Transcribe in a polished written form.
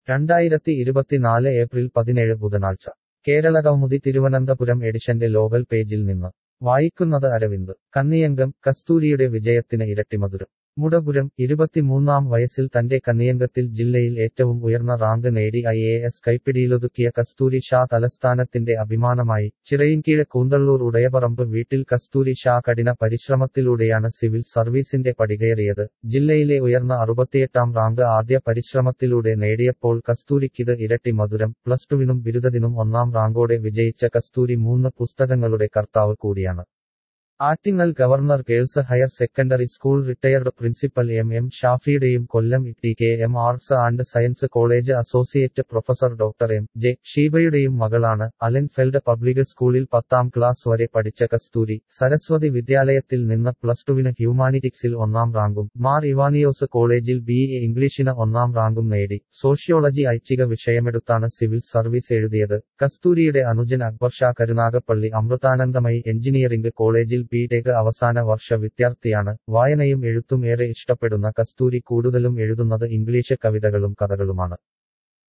2024 April 17 ബുധനാഴ്ച കേരളകൗമുദി തിരുവനന്തപുരം എഡിഷന്റെ local പേജിൽ നിന്ന് വായിക്കുന്നത് അരവിന്ദ്. കന്നിയങ്കം കസ്തൂരിയുടെ വിജയത്തിന് ഇരട്ടിമധുരം. മുടപുരം 23-ാം വയസ്സിൽ തന്റെ കന്നിയങ്കത്തിൽ ജില്ലയിൽ ഏറ്റവും ഉയർന്ന റാങ്ക് നേടി IAS കൈപ്പിടിയിലൊതുക്കിയ കസ്തൂരി ഷാ തലസ്ഥാനത്തിന്റെ അഭിമാനമായി. ചിറയിൻകീഴ് കൂന്തള്ളൂർ ഉടയപറമ്പ് വീട്ടിൽ കസ്തൂരി ഷാ കഠിന പരിശ്രമത്തിലൂടെയാണ് സിവിൽ സർവീസിന്റെ പടികയറിയത്. ജില്ലയിലെ ഉയർന്ന 68-ാം റാങ്ക് ആദ്യ പരിശ്രമത്തിലൂടെ നേടിയപ്പോൾ കസ്തൂരിക്കിത് ഇരട്ടി മധുരം. പ്ലസ് ടുവിനും ബിരുദത്തിനും 1-ാം റാങ്കോടെ വിജയിച്ച കസ്തൂരി 3 പുസ്തകങ്ങളുടെ കർത്താവ് കൂടിയാണ്. Attingal governor girls higher secondary school retired principal M ഷാഫിയുടെയും Kollam TKM arts and science college associate professor doctor M ഷീബയുടെയും മകളാണ്. അലൻഫെൽഡ് പബ്ലിക് സ്കൂളിൽ 10-ാം ക്ലാസ് വരെ പഠിച്ച കസ്തൂരി സരസ്വതി വിദ്യാലയത്തിൽ നിന്ന് പ്ലസ് ടുവിന് ഹ്യൂമാനിറ്റിക്സിൽ 1-ാം റാങ്കും മാർ ഇവാനിയോസ് കോളേജിൽ BA ഇംഗ്ലീഷിന് 1-ാം റാങ്കും നേടി. സോഷ്യോളജി ഐച്ഛിക വിഷയമെടുത്താണ് സിവിൽ സർവീസ് എഴുതിയത്. കസ്തൂരിയുടെ അനുജൻ അക്ബർ ഷാ കരുനാഗപ്പള്ളി അമൃതാനന്ദമയി എഞ്ചിനീയറിംഗ് കോളേജിൽ B.Tech അവസാന വർഷ വിദ്യാർത്ഥിയാണ്. വായനയും എഴുത്തും ഏറെ ഇഷ്ടപ്പെടുന്ന കസ്തൂരി കൂടുതലും എഴുതുന്നത് ഇംഗ്ലീഷ് കവിതകളും കഥകളുമാണ്.